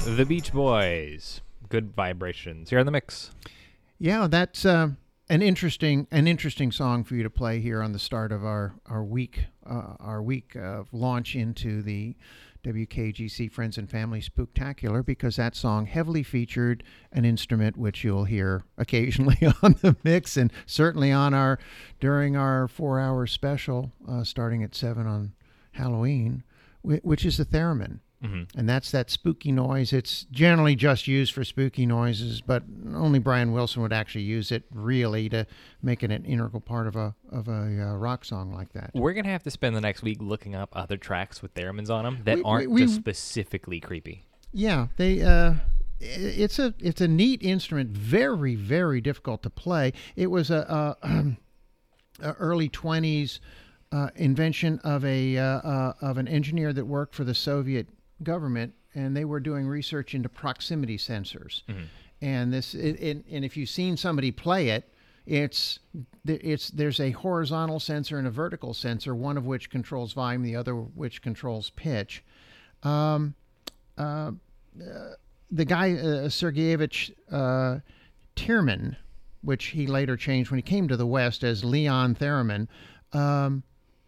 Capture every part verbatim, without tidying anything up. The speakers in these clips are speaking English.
The Beach Boys, Good Vibrations, here on the mix. Yeah, that's uh, an interesting an interesting song for you to play here on the start of our our week uh, our week of launch into the W K G C Friends and Family Spooktacular, because that song heavily featured an instrument which you'll hear occasionally on the mix, and certainly on our during our four hour special uh, starting at seven on Halloween, which is the theremin. Mm-hmm. And that's that spooky noise. It's generally just used for spooky noises, but only Brian Wilson would actually use it really to make it an integral part of a of a uh, rock song like that. We're going to have to spend the next week looking up other tracks with theremins on them that we, aren't we, we, just specifically creepy. Yeah, they. Uh, it's a it's a neat instrument, very very difficult to play. It was a, a, um, a early twenties uh, invention of a uh, uh, of an engineer that worked for the Soviet government, and they were doing research into proximity sensors. Mm-hmm. And this it, it, and if you've seen somebody play it, it's it's there's a horizontal sensor and a vertical sensor, one of which controls volume, the other which controls pitch. Um, uh, uh, the guy uh, Sergeyevich uh, Tierman, which he later changed when he came to the West as Leon Theremin, um,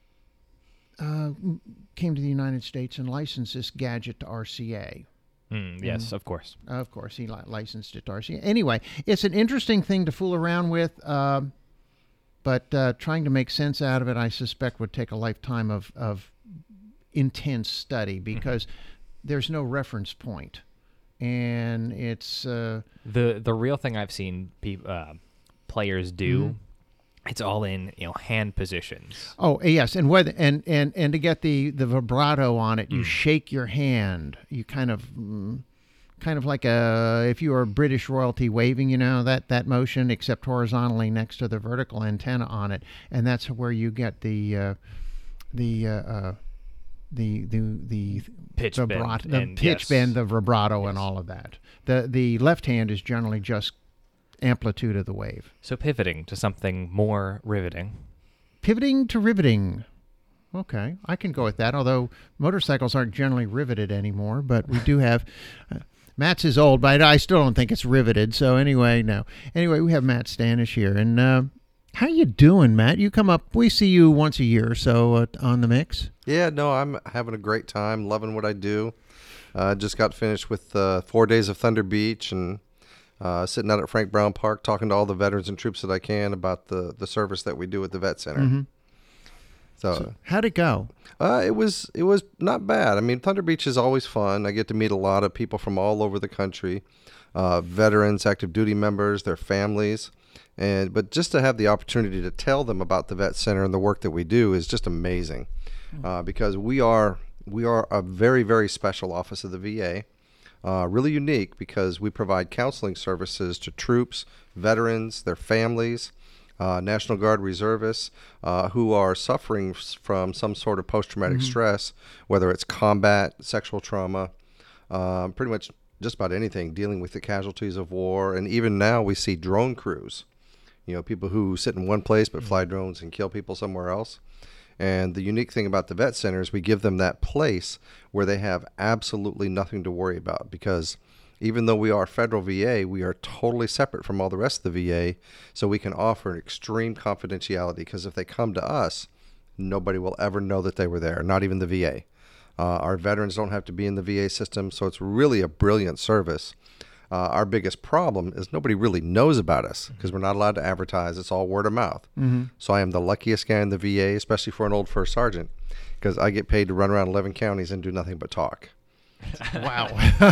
uh, came to the United States and licensed this gadget to R C A. Mm, yes, and, of course. Of course, he li- licensed it to R C A. Anyway, it's an interesting thing to fool around with, uh, but uh, trying to make sense out of it, I suspect, would take a lifetime of, of intense study, because mm-hmm. there's no reference point. And it's... Uh, the the real thing I've seen pe- uh, players do... Mm-hmm. It's all in, you know, hand positions. Oh yes, and whether and, and, and to get the, the vibrato on it, you mm. shake your hand. You kind of, mm, kind of like a if you were British royalty waving, you know, that, that motion, except horizontally next to the vertical antenna on it, and that's where you get the uh, the uh, uh, the the the pitch vibrato, bend, the and pitch yes. bend, the vibrato, yes. and all of that. The the left hand is generally just amplitude of the wave. So pivoting to something more riveting. Pivoting to riveting. Okay, I can go with that, although motorcycles aren't generally riveted anymore, but we do have... Uh, Matt's is old, but I still don't think it's riveted, so anyway, no. Anyway, we have Matt Stanish here, and uh, how you doing, Matt? You come up, we see you once a year or so uh, on the mix. Yeah, no, I'm having a great time, loving what I do. Uh, just got finished with uh, four days of Thunder Beach, and Uh, sitting out at Frank Brown Park, talking to all the veterans and troops that I can about the, the service that we do at the Vet Center. Mm-hmm. So, so, how'd it go? Uh, it was it was not bad. I mean, Thunder Beach is always fun. I get to meet a lot of people from all over the country, uh, veterans, active duty members, their families, and but just to have the opportunity to tell them about the Vet Center and the work that we do is just amazing, mm-hmm. uh, because we are we are a very very special office of the V A. Uh, really unique because we provide counseling services to troops, veterans, their families, uh, National Guard reservists uh, who are suffering from some sort of post-traumatic mm-hmm. stress, whether it's combat, sexual trauma, uh, pretty much just about anything, dealing with the casualties of war. And even now we see drone crews, you know, people who sit in one place but fly drones and kill people somewhere else. And the unique thing about the Vet Center is we give them that place where they have absolutely nothing to worry about, because even though we are federal V A, we are totally separate from all the rest of the V A, so we can offer extreme confidentiality, because if they come to us, nobody will ever know that they were there, not even the V A. Uh, our veterans don't have to be in the V A system, so it's really a brilliant service. Uh, our biggest problem is nobody really knows about us because we're not allowed to advertise. It's all word of mouth. Mm-hmm. So I am the luckiest guy in the V A, especially for an old first sergeant, because I get paid to run around eleven counties and do nothing but talk. Wow.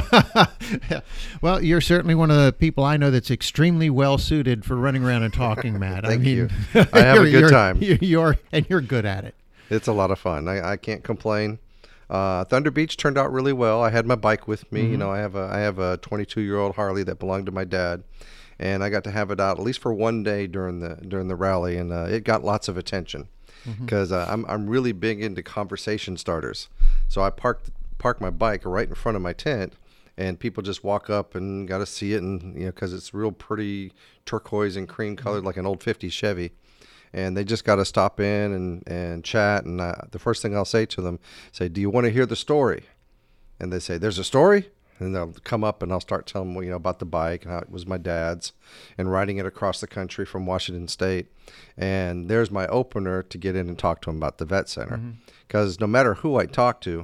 Well, you're certainly one of the people I know that's extremely well suited for running around and talking, Matt. Thank I mean, you. I have a good time. You're, you're, and you're good at it. It's a lot of fun. I, I can't complain. Uh, Thunder Beach turned out really well. I had my bike with me. Mm-hmm. You know, I have a I have a twenty-two-year-old Harley that belonged to my dad, and I got to have it out at least for one day during the during the rally, and uh, it got lots of attention because mm-hmm. uh, I'm I'm really big into conversation starters. So I parked parked my bike right in front of my tent, and people just walk up and got to see it, and you know, because it's real pretty turquoise and cream colored, mm-hmm. like an old fifties Chevy. And they just got to stop in and, and chat. And uh, the first thing I'll say to them, say, do you want to hear the story? And they say, there's a story? And they'll come up and I'll start telling them, you know, about the bike and how it was my dad's and riding it across the country from Washington State. And there's my opener to get in and talk to them about the vet center. Because mm-hmm. no matter who I talk to,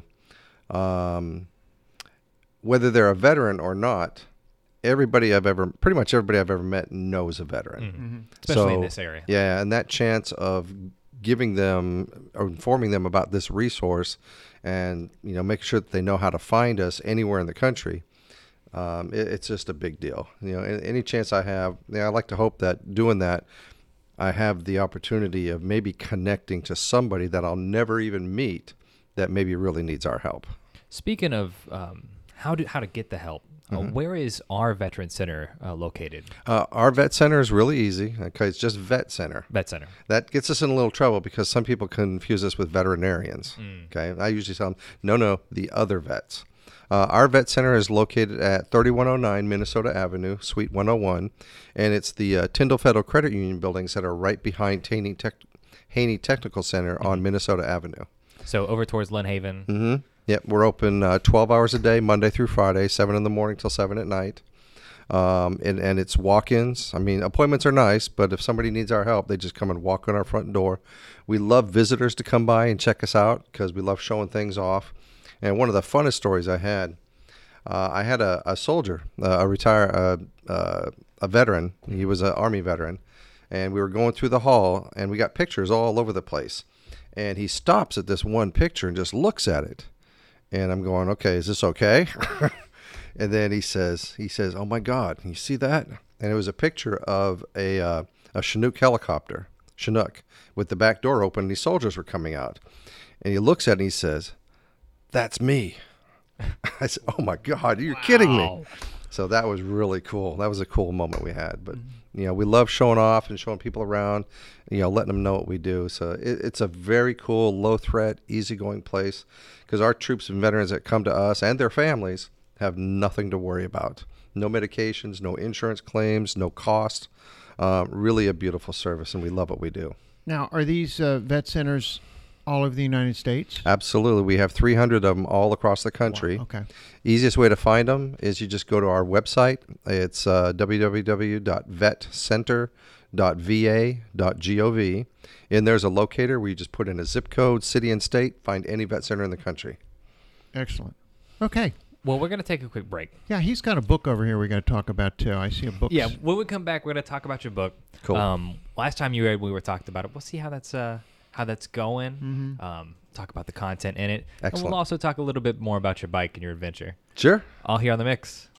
um, whether they're a veteran or not, everybody I've ever, pretty much everybody I've ever met knows a veteran. Mm-hmm. Especially so, in this area. Yeah, and that chance of giving them or informing them about this resource and, you know, make sure that they know how to find us anywhere in the country, um, it, it's just a big deal. You know, any chance I have, you know, I like to hope that doing that, I have the opportunity of maybe connecting to somebody that I'll never even meet that maybe really needs our help. Speaking of um, how to how to get the help, uh, mm-hmm. where is our Veteran Center uh, located? Uh, our Vet Center is really easy. Okay, it's just Vet Center. Vet Center. That gets us in a little trouble because some people confuse us with veterinarians. Mm. Okay, I usually tell them, no, no, the other vets. Uh, our Vet Center is located at thirty-one oh nine Minnesota Avenue, Suite one oh one, and it's the uh, Tyndall Federal Credit Union buildings that are right behind Haney, Tech- Haney Technical Center mm-hmm. on Minnesota Avenue. So over towards Lynn Haven. Mm-hmm. Yep, we're open uh, twelve hours a day, Monday through Friday, seven in the morning till seven at night. Um, and, and it's walk-ins. I mean, appointments are nice, but if somebody needs our help, they just come and walk on our front door. We love visitors to come by and check us out because we love showing things off. And one of the funnest stories I had, uh, I had a, a soldier, uh, a retire, uh, uh, a veteran. He was an Army veteran. And we were going through the hall, and we got pictures all over the place. And he stops at this one picture and just looks at it. And I'm going, okay, is this okay? And then he says, he says, oh my God, you see that? And it was a picture of a uh, a Chinook helicopter, Chinook, with the back door open, and these soldiers were coming out. And he looks at it and he says, that's me. I said, oh my God, you're wow. kidding me. So that was really cool. That was a cool moment we had. But, mm-hmm. you know, we love showing off and showing people around, you know, letting them know what we do. So it, it's a very cool, low threat, easygoing place because our troops and veterans that come to us and their families have nothing to worry about. No medications, no insurance claims, no cost. Um, really a beautiful service, and we love what we do. Now, are these uh, vet centers all over the United States? Absolutely. We have three hundred of them all across the country. Wow. Okay. Easiest way to find them is you just go to our website. It's uh, w w w dot vet center dot v a dot gov. And there's a locator where you just put in a zip code, city and state, find any vet center in the country. Excellent. Okay. Well, we're going to take a quick break. Yeah, he's got a book over here we're going to talk about, too. I see a book. Yeah, when we come back, we're going to talk about your book. Cool. Um, last time you were, we were talking about it. We'll see how that's uh, how that's going. Mm-hmm. Um, talk about the content in it. Excellent. And we'll also talk a little bit more about your bike and your adventure. Sure. All here on The Mix.